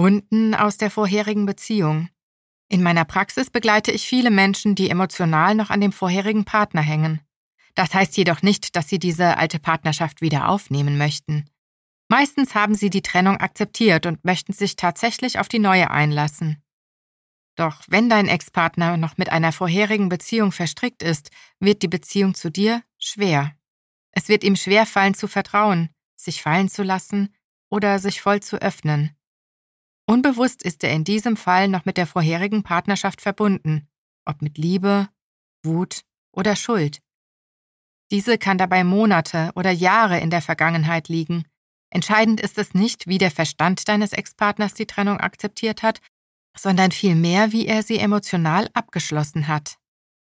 Wunden aus der vorherigen Beziehung. In meiner Praxis begleite ich viele Menschen, die emotional noch an dem vorherigen Partner hängen. Das heißt jedoch nicht, dass sie diese alte Partnerschaft wieder aufnehmen möchten. Meistens haben sie die Trennung akzeptiert und möchten sich tatsächlich auf die neue einlassen. Doch wenn dein Ex-Partner noch mit einer vorherigen Beziehung verstrickt ist, wird die Beziehung zu dir schwer. Es wird ihm schwerfallen zu vertrauen, sich fallen zu lassen oder sich voll zu öffnen. Unbewusst ist er in diesem Fall noch mit der vorherigen Partnerschaft verbunden, ob mit Liebe, Wut oder Schuld. Diese kann dabei Monate oder Jahre in der Vergangenheit liegen. Entscheidend ist es nicht, wie der Verstand deines Ex-Partners die Trennung akzeptiert hat, sondern vielmehr, wie er sie emotional abgeschlossen hat.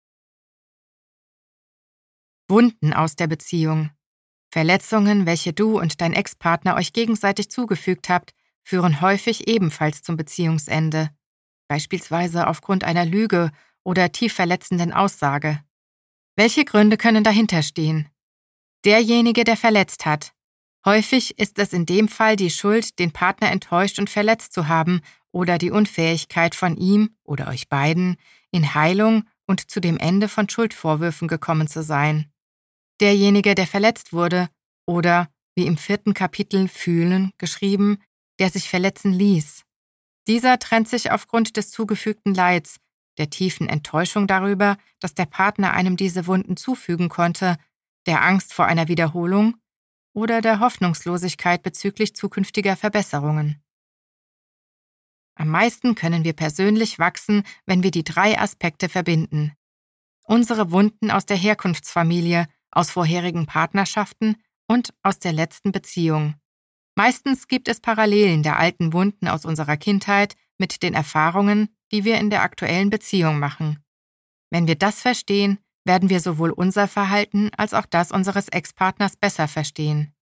Wunden aus der Beziehung. Verletzungen, welche du und dein Ex-Partner euch gegenseitig zugefügt habt, führen häufig ebenfalls zum Beziehungsende, beispielsweise aufgrund einer Lüge oder tief verletzenden Aussage. Welche Gründe können dahinter stehen? Derjenige, der verletzt hat. Häufig ist es in dem Fall die Schuld, den Partner enttäuscht und verletzt zu haben oder die Unfähigkeit von ihm oder euch beiden, in Heilung und zu dem Ende von Schuldvorwürfen gekommen zu sein. Derjenige, der verletzt wurde oder, wie im 4. Kapitel Fühlen geschrieben, der sich verletzen ließ. Dieser trennt sich aufgrund des zugefügten Leids, der tiefen Enttäuschung darüber, dass der Partner einem diese Wunden zufügen konnte, der Angst vor einer Wiederholung oder der Hoffnungslosigkeit bezüglich zukünftiger Verbesserungen. Am meisten können wir persönlich wachsen, wenn wir die 3 Aspekte verbinden. Unsere Wunden aus der Herkunftsfamilie, aus vorherigen Partnerschaften und aus der letzten Beziehung. Meistens gibt es Parallelen der alten Wunden aus unserer Kindheit mit den Erfahrungen, die wir in der aktuellen Beziehung machen. Wenn wir das verstehen, werden wir sowohl unser Verhalten als auch das unseres Ex-Partners besser verstehen.